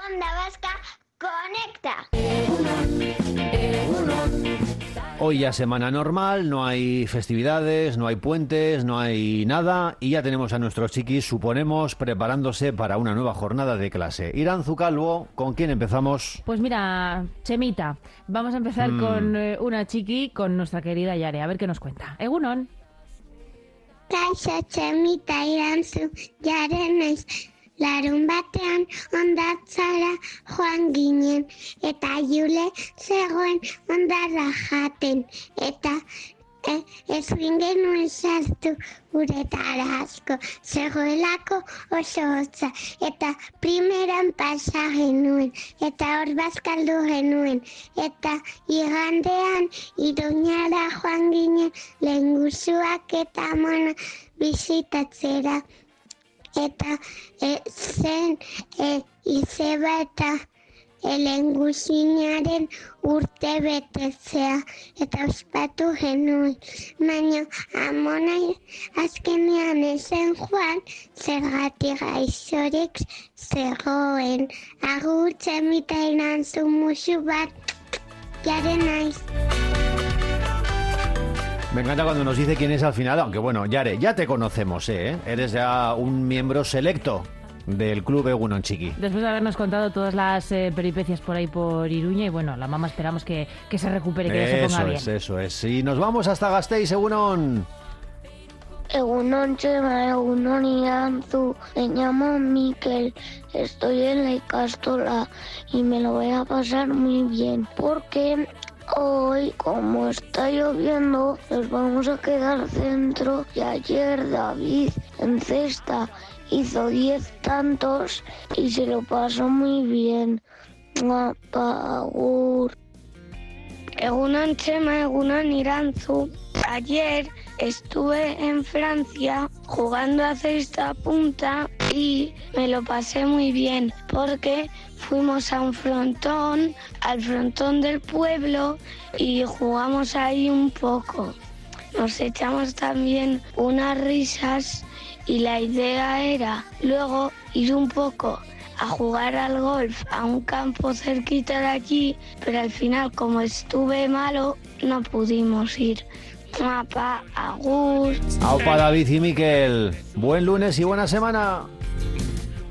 Onda Vasca conecta. Hoy ya semana normal, no hay festividades, no hay puentes, no hay nada y ya tenemos a nuestros chiquis, suponemos, preparándose para una nueva jornada de clase. Iranzu Calvo, ¿con quién empezamos? Pues mira, Chemita, vamos a empezar con una chiqui, con nuestra querida Yare, a ver qué nos cuenta. Egunon. Kaixo Txemita Iranzu Jare naiz. Larun batean hondatzara joan ginen, eta Jule zegoen hondarra jaten, eta ezin genuen sartu uretara asko, zegoelako oso hotza, eta primeran pasa genuen, eta hor bazkaldu genuen, eta igandean Iruñara joan ginen, lehengusuak eta mona bizitatzera. Eta zen izeba eta lehengusinaren urte betetzea eta ospatu genuen. Baina amona azkenean ezen joan zergatik gaixorik zegoen. Agur Txemita Iranzu musu bat, Jare naiz. Me encanta cuando nos dice quién es al final, aunque bueno, Yare, ya te conocemos, ¿eh? Eres ya un miembro selecto del club Egunon Chiqui. Después de habernos contado todas las peripecias por ahí por Iruña y bueno, la mamá esperamos que se recupere, que ya se ponga bien. Eso es. Y nos vamos hasta Gasteiz, Egunon. Egunon Chema, Egunon Iranzu, me llamo Miquel, estoy en la Ikastola y me lo voy a pasar muy bien porque hoy, como está lloviendo, nos vamos a quedar dentro y ayer David en cesta hizo 10 tantos y se lo pasó muy bien. Agur. Egunon Chema, Egunon Iranzu. Ayer estuve en Francia jugando a cesta punta y me lo pasé muy bien porque fuimos a un frontón, al frontón del pueblo y jugamos ahí un poco. Nos echamos también unas risas y la idea era luego ir un poco a jugar al golf a un campo cerquita de allí, pero al final como estuve malo no pudimos ir. Mapa, agur. Aupa David y Miquel, buen lunes y buena semana.